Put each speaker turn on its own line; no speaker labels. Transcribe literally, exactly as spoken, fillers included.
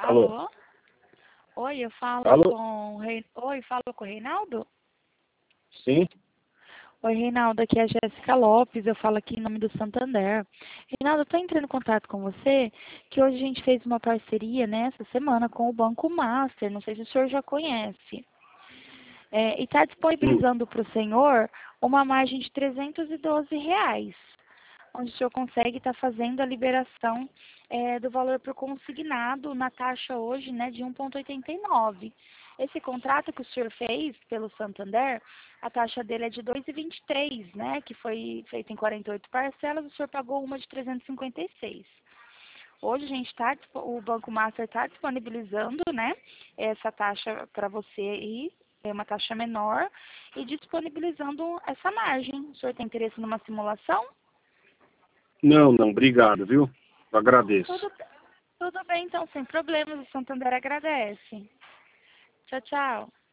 Alô?
Alô? Oi, eu falo
Alô?
com... Rei- Oi, falo com o Reinaldo?
Sim?
Oi, Reinaldo, aqui é a Jéssica Lopes, eu falo aqui em nome do Santander. Reinaldo, eu estou entrando em contato com você, que hoje a gente fez uma parceria, né, essa semana com o Banco Master, não sei se o senhor já conhece. É, e está
Hum.
disponibilizando para o senhor uma margem de trezentos e doze reais, onde o senhor consegue estar fazendo a liberação é, do valor por consignado na taxa hoje, né, de um vírgula oitenta e nove. Esse contrato que o senhor fez pelo Santander, a taxa dele é de dois vírgula vinte e três, né, que foi feita em quarenta e oito parcelas, o senhor pagou uma de trezentos e cinquenta e seis. Hoje a gente está, o Banco Master está disponibilizando, né, essa taxa para você aí, é uma taxa menor, e disponibilizando essa margem. O senhor tem interesse numa simulação?
Não, não, obrigado, viu? Eu agradeço.
Tudo, tudo bem, então, sem problemas. O Santander agradece. Tchau, tchau.